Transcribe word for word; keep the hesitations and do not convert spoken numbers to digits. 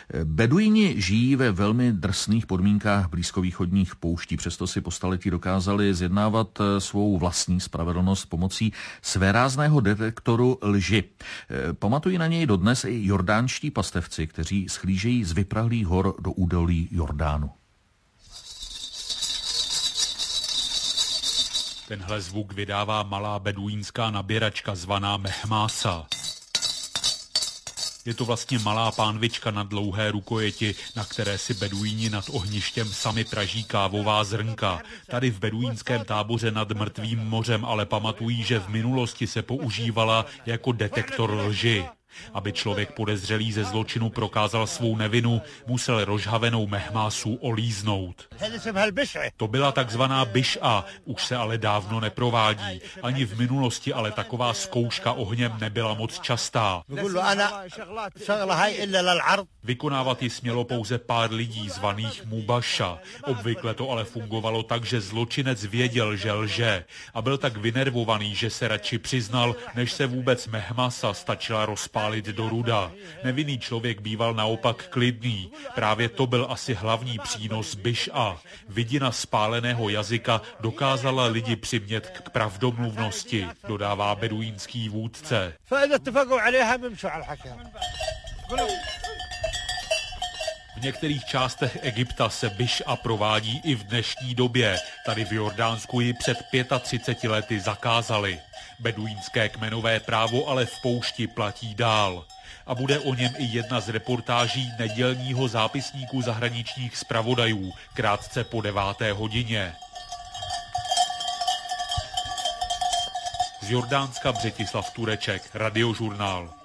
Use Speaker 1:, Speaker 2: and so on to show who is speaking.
Speaker 1: Beduíni žijí ve velmi drsných podmínkách blízkovýchodních pouští, přesto si po staletí dokázali zjednávat svou vlastní spravedlnost pomocí svérázného detektoru lži. Pamatují na něj dodnes i jordánští pastevci, kteří schlížejí z vyprahlých hor do údolí Jordánu.
Speaker 2: Tenhle zvuk vydává malá beduínská naběračka zvaná mehmása. Je to vlastně malá pánvička na dlouhé rukojeti, na které si beduíni nad ohništěm sami praží kávová zrnka. Tady v beduínském táboře nad Mrtvým mořem ale pamatují, že v minulosti se používala jako detektor lži. Aby člověk podezřelý ze zločinu prokázal svou nevinu, musel rozhavenou mehmásu olíznout. To byla takzvaná biš'a, už se ale dávno neprovádí. Ani v minulosti ale taková zkouška ohněm nebyla moc častá. Vykonávat ji smělo pouze pár lidí zvaných mubaša. Obvykle to ale fungovalo tak, že zločinec věděl, že lže a byl tak vynervovaný, že se radši přiznal, než se vůbec mehmasa stačila rozpálit do ruda. Nevinný člověk býval naopak klidný. Právě to byl asi hlavní přínos biš'a. Vidina spáleného jazyka dokázala lidi přimět k pravdomluvnosti, dodává beduínský vůdce. V některých částech Egypta se biš'a provádí i v dnešní době. Tady v Jordánsku ji před třiceti pěti lety zakázali. Beduínské kmenové právo ale v poušti platí dál. A bude o něm i jedna z reportáží nedělního zápisníku zahraničních zpravodajů, krátce po deváté hodině. Z Jordánska Břetislav Tureček, Radiožurnál.